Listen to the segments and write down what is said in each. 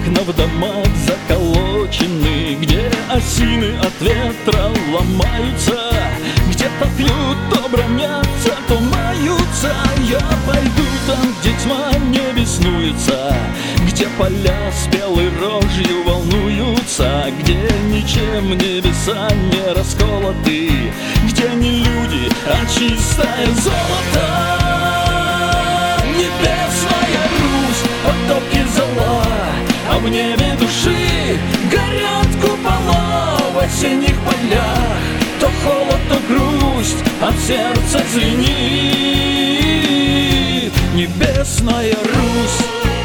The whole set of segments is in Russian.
окна в домах заколочены, где осины от ветра ломаются, где-то пьют, то бронятся, то маются. Я пойду там, где тьма не беснуется, где поля спелой рожью волнуются, где ничем небеса не расколоты, где не люди, а чистое золото. Небесная Русь, потоки зола, а в небе души горят купола. В осенних полях то холод, то грусть, а в сердце звенит Небесная Русь.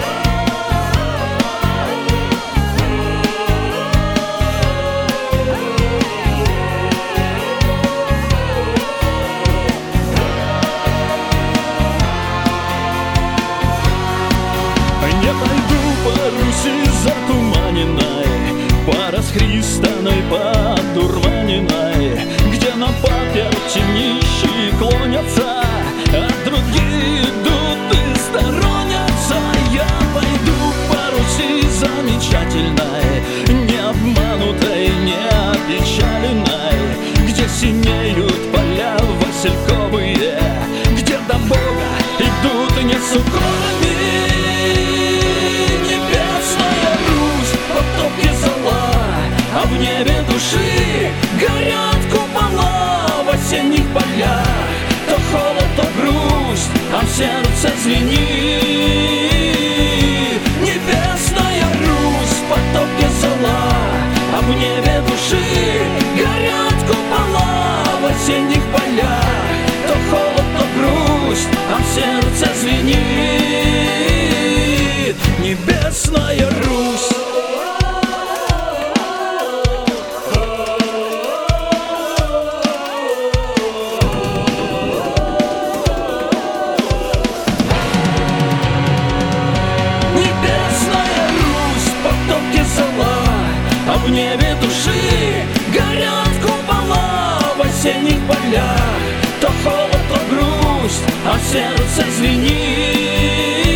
Я пойду по Руси затуманенной, по расхристанной, подурманенной, где на паперти нищие клонятся, а другие идут и сторонятся. Я пойду по Руси замечательной, не обманутой, не опечаленной, где синеют поля васильковые, где до Бога идут несут кровами. А в небе души горят купола. В осенних полях то холод, то грусть, а в сердце звенит Небесная Русь, потоки зола. А в небе души горят купола. В осенних полях то холод, то грусть, а в сердце звенит Небесная Русь. А в небе души горят купола. В осенних полях то холод, то грусть, а в сердце звенит